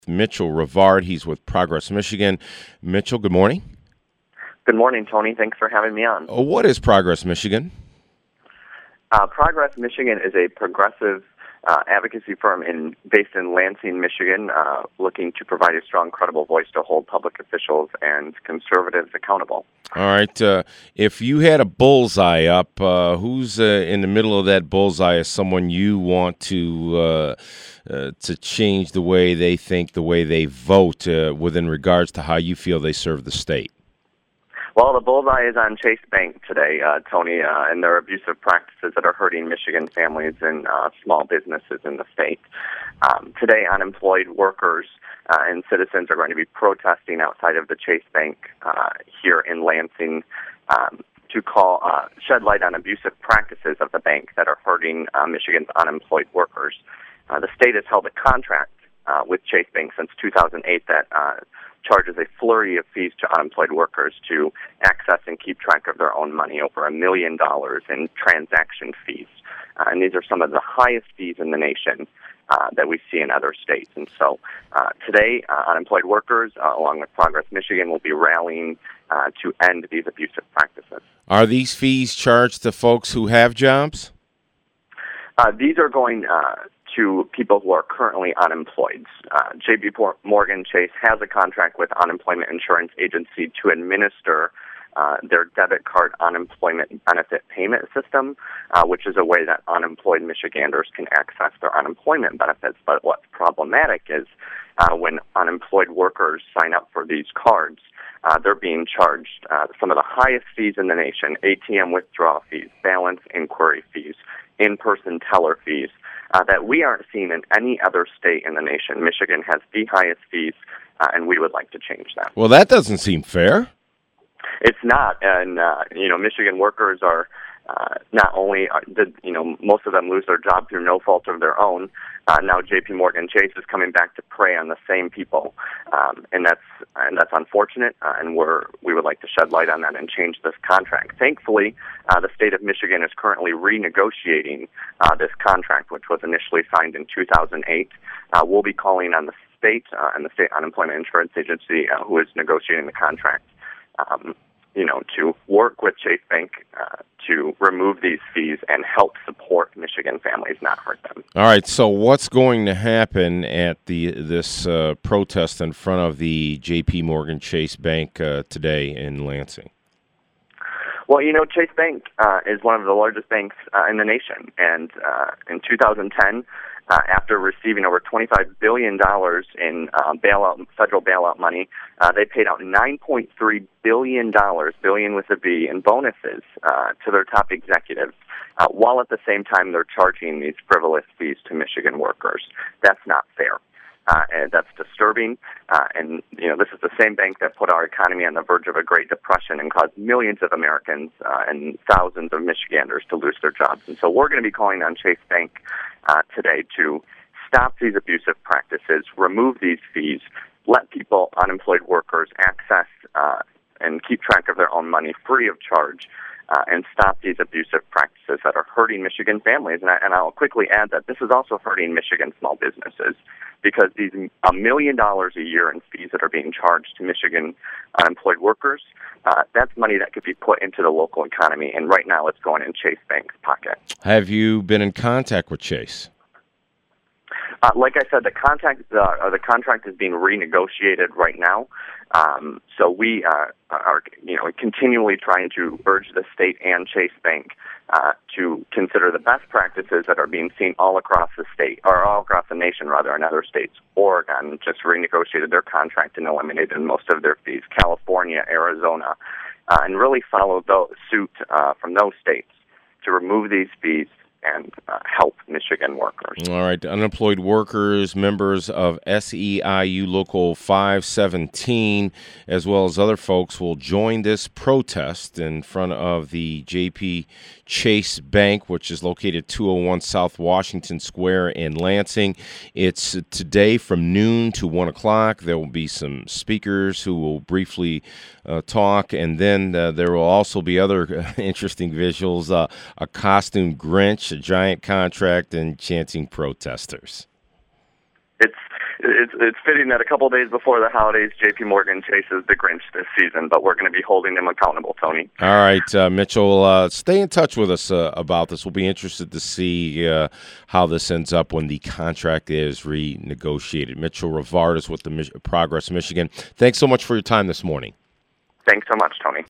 Mitchell Rivard. He's with Progress Michigan. Mitchell, good morning. Good morning, Tony. Thanks for having me on. What is Progress Michigan? Progress Michigan is a progressive advocacy firm based in Lansing, Michigan, looking to provide a strong, credible voice to hold public officials and conservatives accountable. All right. If you had a bullseye up, who's in the middle of that bullseye as someone you want to change the way they think, the way they vote, within regards to how you feel they serve the state? Well, the bullseye is on Chase Bank today, Tony, and their abusive practices that are hurting Michigan families and small businesses in the state. Today, unemployed workers and citizens are going to be protesting outside of the Chase Bank here in Lansing to shed light on abusive practices of the bank that are hurting Michigan's unemployed workers. The state has held a contract with Chase Bank since 2008 that charges a flurry of fees to unemployed workers to access and keep track of their own money, over $1 million in transaction fees. And these are some of the highest fees in the nation that we see in other states. And so today, unemployed workers, along with Progress Michigan, will be rallying to end these abusive practices. Are these fees charged to folks who have jobs? These are going to people who are currently unemployed. J.P. Morgan Chase has a contract with Unemployment Insurance Agency to administer their debit card unemployment benefit payment system, which is a way that unemployed Michiganders can access their unemployment benefits. But what's problematic is when unemployed workers sign up for these cards, they're being charged some of the highest fees in the nation: ATM withdrawal fees, balance inquiry fees, in-person teller fees, that we aren't seeing in any other state in the nation. Michigan has the highest fees, and we would like to change that. Well, that doesn't seem fair. It's not, and Michigan workers are not only most of them lose their job through no fault of their own. Now J.P. Morgan Chase is coming back to prey on the same people, and that's unfortunate. And we would like to shed light on that and change this contract. Thankfully, the state of Michigan is currently renegotiating this contract, which was initially signed in 2008. We'll be calling on the state and the State Unemployment Insurance Agency, who is negotiating the contract, to work with Chase Bank to remove these fees and help support Michigan families, not hurt them. All right, so what's going to happen at this protest in front of the J.P. Morgan Chase Bank today in Lansing? Well, Chase Bank is one of the largest banks in the nation, and in 2010, after receiving over $25 billion in federal bailout money, they paid out $9.3 billion, billion with a B, in bonuses to their top executives, while at the same time they're charging these frivolous fees to Michigan workers. That's not fair. And that's disturbing. And this is the same bank that put our economy on the verge of a Great Depression and caused millions of Americans and thousands of Michiganders to lose their jobs. And so we're going to be calling on Chase Bank today to stop these abusive practices, remove these fees, let unemployed workers, access and keep track of their own money free of charge, and stop these abusive practices that are hurting Michigan families. And I'll quickly add that this is also hurting Michigan small businesses, because these $1 million a year in fees that are being charged to Michigan unemployed workers, that's money that could be put into the local economy, and right now it's going in Chase Bank's pocket. Have you been in contact with Chase? Like I said, the contract is being renegotiated right now. So we are continually trying to urge the state and Chase Bank to consider the best practices that are being seen all across the state, or all across the nation, rather, in other states. Oregon just renegotiated their contract and eliminated most of their fees. California, Arizona, and really follow suit from those states to remove these fees and help Michigan workers. All right. Unemployed workers, members of SEIU Local 517, as well as other folks, will join this protest in front of the J.P. Chase Bank, which is located 201 South Washington Square in Lansing. It's today from noon to 1 o'clock. There will be some speakers who will briefly talk, and then there will also be other interesting visuals, a costume Grinch, a giant contract, and chanting protesters. it's fitting that a couple days before the holidays, J.P. Morgan chases the Grinch this season, but we're going to be holding them accountable, Tony. All right, Mitchell, stay in touch with us about this. We'll be interested to see how this ends up when the contract is renegotiated. Mitchell Rivardis with the Progress Michigan. Thanks so much for your time this morning. Thanks so much, Tony.